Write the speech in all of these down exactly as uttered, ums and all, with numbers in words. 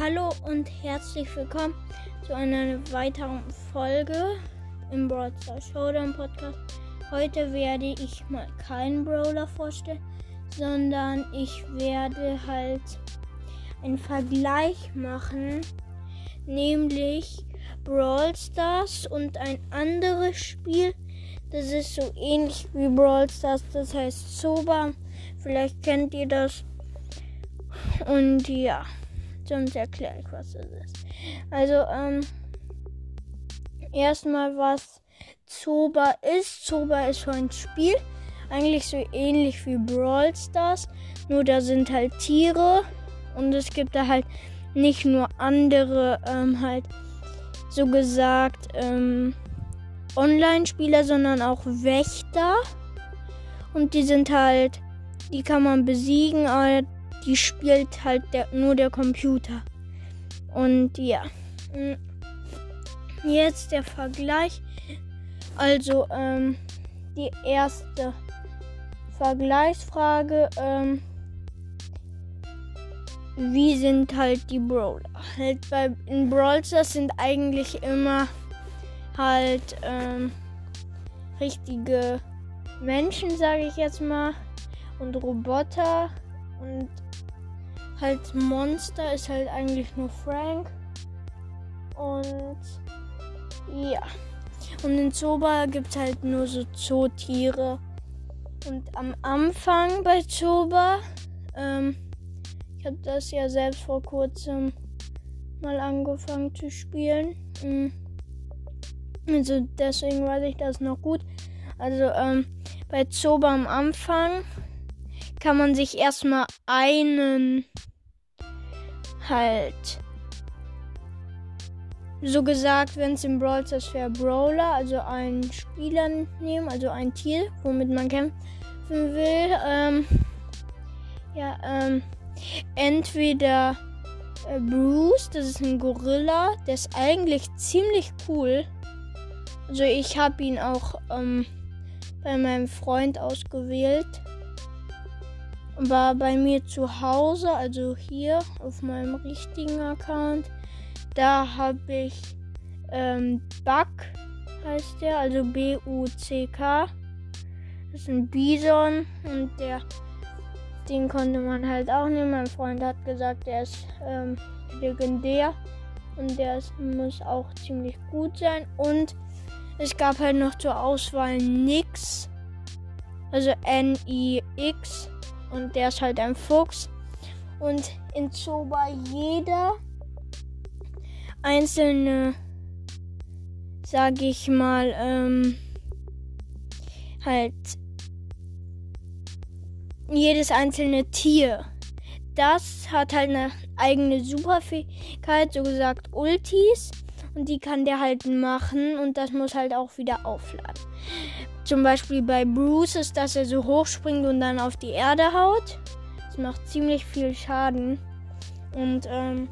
Hallo und herzlich willkommen zu einer weiteren Folge im Brawl Stars Showdown Podcast. Heute werde ich mal keinen Brawler vorstellen, sondern ich werde halt einen Vergleich machen, nämlich Brawl Stars und ein anderes Spiel. Das ist so ähnlich wie Brawl Stars, das heißt Zoba. Vielleicht kennt ihr das. Und ja, sonst erkläre ich, was das ist. Also, ähm, erstmal, was Zoba ist. Zoba ist so ein Spiel, eigentlich so ähnlich wie Brawl Stars, nur da sind halt Tiere und es gibt da halt nicht nur andere, ähm, halt so gesagt, ähm, Online-Spieler, sondern auch Wächter. Und die sind halt, die kann man besiegen, aber die spielt halt der, nur der Computer. Und ja, jetzt der Vergleich. Also, ähm, die erste Vergleichsfrage, ähm, wie sind halt die Brawler? Halt bei in Brawl Stars sind eigentlich immer halt ähm, richtige Menschen, sage ich jetzt mal, und Roboter, und halt Monster ist halt eigentlich nur Frank. Und ja, und in Zoba gibt es halt nur so Zootiere. Und am Anfang bei Zoba, ähm, ich habe das ja selbst vor kurzem mal angefangen zu spielen. Also deswegen weiß ich das noch gut. Also ähm, bei Zoba am Anfang kann man sich erstmal einen halt, so gesagt, wenn es im Brawl Stars wäre, Brawler, also einen Spieler nehmen, also ein Tier, womit man kämpfen will. Ähm, ja, ähm, entweder äh, Bruce, das ist ein Gorilla, der ist eigentlich ziemlich cool. Also ich habe ihn auch ähm, bei meinem Freund ausgewählt. War bei mir zu Hause, also hier auf meinem richtigen Account. Da habe ich ähm, Buck, heißt der, also B U C K. Das ist ein Bison und der, den konnte man halt auch nehmen. Mein Freund hat gesagt, der ist ähm, legendär und der ist, muss auch ziemlich gut sein. Und es gab halt noch zur Auswahl Nix, also N I X. Und der ist halt ein Fuchs. Und in Zoba jeder einzelne, sage ich mal, ähm, halt jedes einzelne Tier, das hat halt eine eigene Superfähigkeit, so gesagt Ultis. Und die kann der halt machen und das muss halt auch wieder aufladen. Zum Beispiel bei Bruce ist, dass er so hoch springt und dann auf die Erde haut. Das macht ziemlich viel Schaden. Und ähm,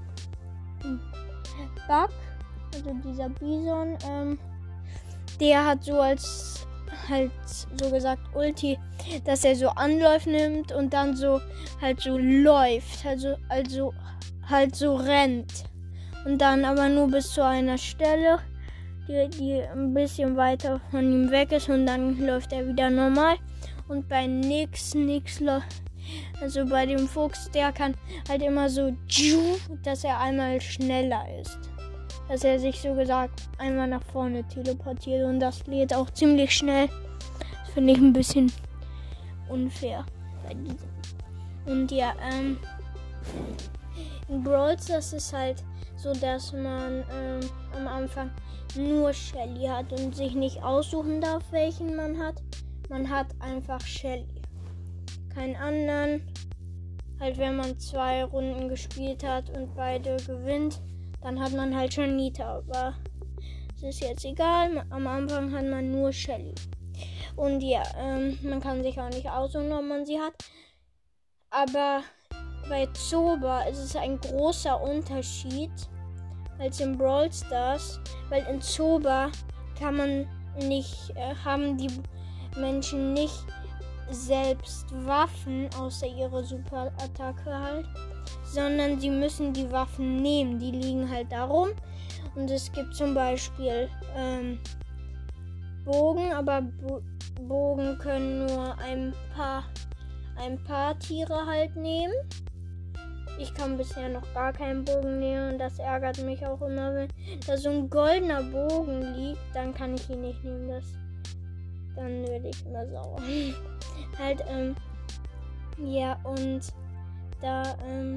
Buck, also dieser Bison, ähm, der hat so als halt so gesagt Ulti, dass er so Anlauf nimmt und dann so halt so läuft, also also halt so rennt. Und dann aber nur bis zu einer Stelle, die, die ein bisschen weiter von ihm weg ist, und dann läuft er wieder normal. Und bei Nix, Nix, also bei dem Fuchs, der kann halt immer so, dass er einmal schneller ist. Dass er sich so gesagt einmal nach vorne teleportiert, und das lädt auch ziemlich schnell. Das finde ich ein bisschen unfair bei diesem. Und ja, ähm, in Brawl Stars ist halt so, dass man ähm, am Anfang nur Shelly hat und sich nicht aussuchen darf, welchen man hat. Man hat einfach Shelly. Keinen anderen. Halt, wenn man zwei Runden gespielt hat und beide gewinnt, dann hat man halt schon Nita. Aber es ist jetzt egal. Am Anfang hat man nur Shelly. Und ja, ähm, man kann sich auch nicht aussuchen, ob man sie hat. Aber bei Zoba ist es ein großer Unterschied als in Brawl Stars, weil in Zoba kann man nicht, äh, haben die Menschen nicht selbst Waffen, außer ihre Superattacke halt, sondern sie müssen die Waffen nehmen. Die liegen halt da rum. Und es gibt zum Beispiel ähm, Bogen, aber Bo- Bogen können nur ein paar, ein paar Tiere halt nehmen. Ich kann bisher noch gar keinen Bogen nehmen und das ärgert mich auch immer, wenn da so ein goldener Bogen liegt, dann kann ich ihn nicht nehmen. Das, dann werde ich immer sauer. halt, ähm, ja, und da ähm,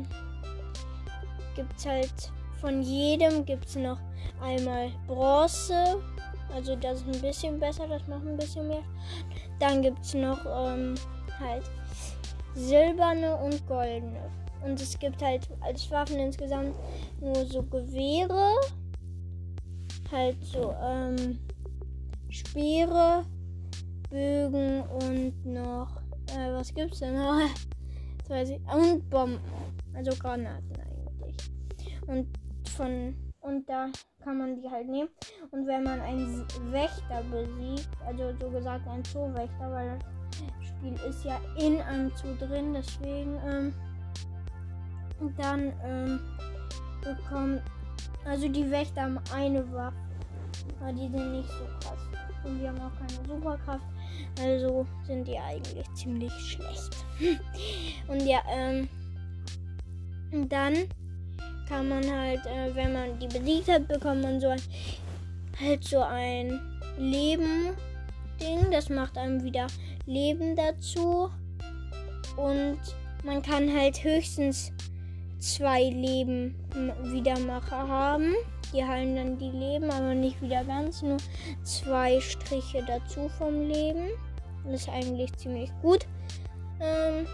gibt es halt von jedem gibt es noch einmal Bronze, also das ist ein bisschen besser, das macht ein bisschen mehr. Dann gibt es noch ähm, halt silberne und goldene. Und es gibt halt als Waffen insgesamt nur so Gewehre, halt so ähm, Speere, Bögen und noch, äh, was gibt's denn noch? Das weiß ich, und Bomben, also Granaten eigentlich. Und von und da kann man die halt nehmen. Und wenn man einen Wächter besiegt, also so gesagt einen Zoowächter, weil das Spiel ist ja in einem Zoo drin, deswegen ähm, dann ähm, bekommt, also die Wächter haben eine Waffe, aber die sind nicht so krass. Und die haben auch keine Superkraft, also sind die eigentlich ziemlich schlecht. Und ja, ähm, dann kann man halt, äh, wenn man die besiegt hat, bekommt man so ein, halt so ein Leben-Ding. Das macht einem wieder Leben dazu. Und man kann halt höchstens zwei Leben Wiedermacher haben. Die heilen dann die Leben, aber nicht wieder ganz. Nur zwei Striche dazu vom Leben. Das ist eigentlich ziemlich gut. Ähm,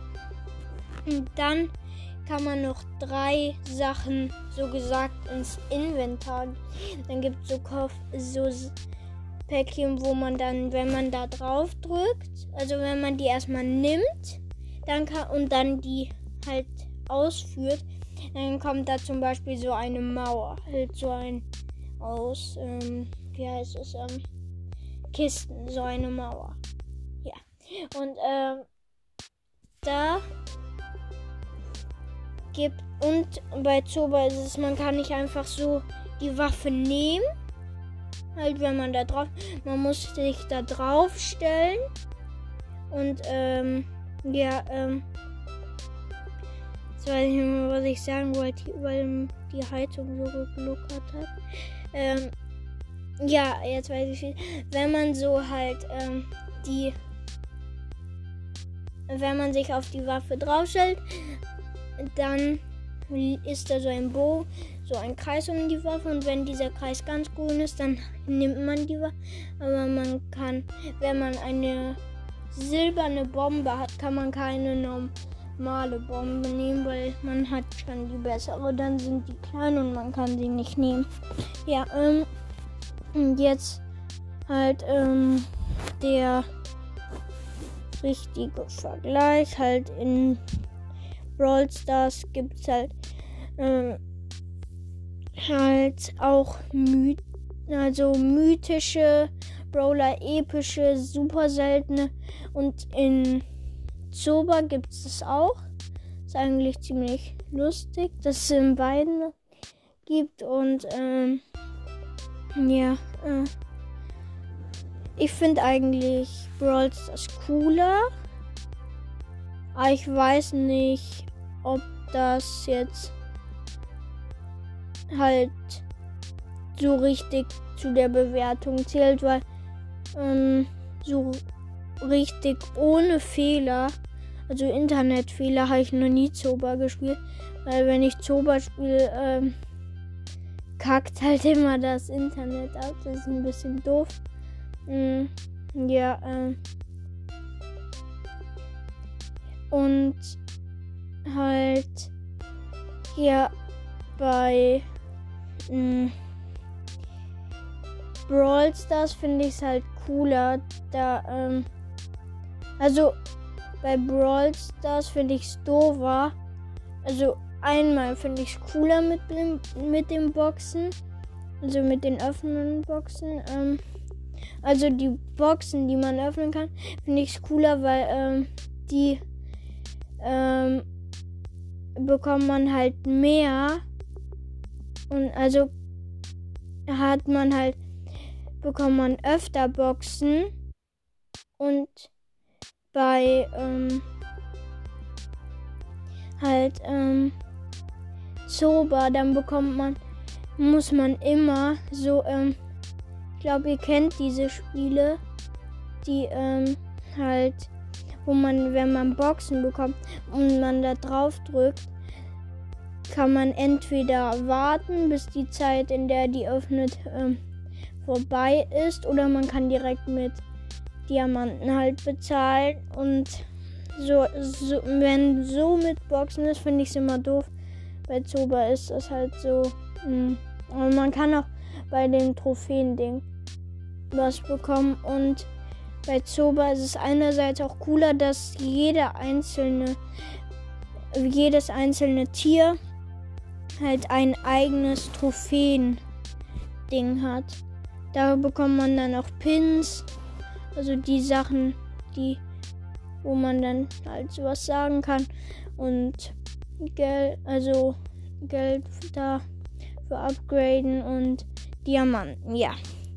und dann kann man noch drei Sachen, so gesagt, ins Inventar. Dann gibt es so, so Päckchen, wo man dann, wenn man da drauf drückt, also wenn man die erstmal nimmt, dann kann, und dann die halt ausführt, dann kommt da zum Beispiel so eine Mauer, halt so ein aus, ähm, wie heißt es, ähm, Kisten, so eine Mauer. Ja. Und ähm, da gibt, und bei Zoba ist es, man kann nicht einfach so die Waffe nehmen, halt wenn man da drauf, man muss sich da drauf stellen und ähm, ja, ähm, jetzt weiß ich nicht mehr, was ich sagen wollte, weil die Heizung so gegluckert hat. Ähm, ja, jetzt weiß ich nicht. Wenn man so halt ähm, die, wenn man sich auf die Waffe draufstellt, dann ist da so ein Bogen, so ein Kreis um die Waffe, und wenn dieser Kreis ganz grün ist, dann nimmt man die Waffe. Aber man kann, wenn man eine silberne Bombe hat, kann man keine normale Bombe nehmen, weil man hat schon die bessere. Dann sind die klein und man kann sie nicht nehmen. Ja, ähm, und jetzt halt ähm, der richtige Vergleich halt in Brawl Stars gibt es halt ähm, halt auch My- also mythische Brawler, epische, super seltene, und in Zoba gibt es das auch. Ist eigentlich ziemlich lustig, dass es in beiden gibt, und ähm, ja, äh, ich finde eigentlich Brawl Stars cooler. Aber ich weiß nicht, ob das jetzt halt so richtig zu der Bewertung zählt, weil ähm, so richtig ohne Fehler, also Internetfehler, habe ich noch nie Zoba gespielt. Weil wenn ich Zoba spiele, ähm, kackt halt immer das Internet ab. Das ist ein bisschen doof. Mm, ja, ähm. Und halt hier bei mh, Brawl Stars finde ich es halt cooler. Da, ähm, also bei Brawl Stars finde ich es doofer. Also einmal finde ich es cooler mit dem, mit den Boxen. Also mit den öffnenden Boxen. Ähm, also die Boxen, die man öffnen kann, finde ich es cooler, weil ähm, die Ähm, bekommt man halt mehr. Und also hat man halt, bekommt man öfter Boxen. Und bei ähm, halt ähm, Zoba, dann bekommt man, muss man immer so, ähm, ich glaube, ihr kennt diese Spiele, die ähm, halt, wo man, wenn man Boxen bekommt und man da drauf drückt, kann man entweder warten, bis die Zeit, in der die öffnet, ähm, vorbei ist, oder man kann direkt mit Diamanten halt bezahlen. Und so, so wenn so mit Boxen ist, finde ich es immer doof. Bei Zoba ist das halt so. Mh. Und man kann auch bei dem Trophäen-Ding was bekommen. Und bei Zoba ist es einerseits auch cooler, dass jeder einzelne, jedes einzelne Tier halt ein eigenes Trophäen-Ding hat. Da bekommt man dann auch Pins. Also die Sachen, die, wo man dann halt sowas sagen kann. Und Geld, also Geld da für Upgraden und Diamanten, ja.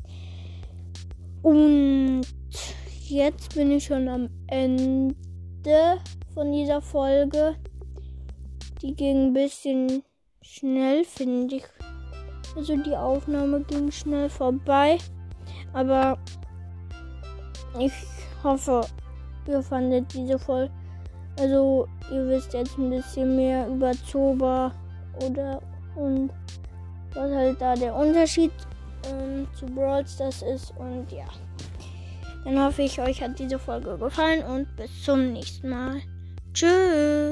Und jetzt bin ich schon am Ende von dieser Folge. Die ging ein bisschen schnell, finde ich. Also die Aufnahme ging schnell vorbei. Aber ich hoffe, ihr fandet diese Folge. Also ihr wisst jetzt ein bisschen mehr über Zoba oder und was halt da der Unterschied ähm, zu Brawl Stars ist. Und ja, dann hoffe ich, euch hat diese Folge gefallen und bis zum nächsten Mal. Tschüss.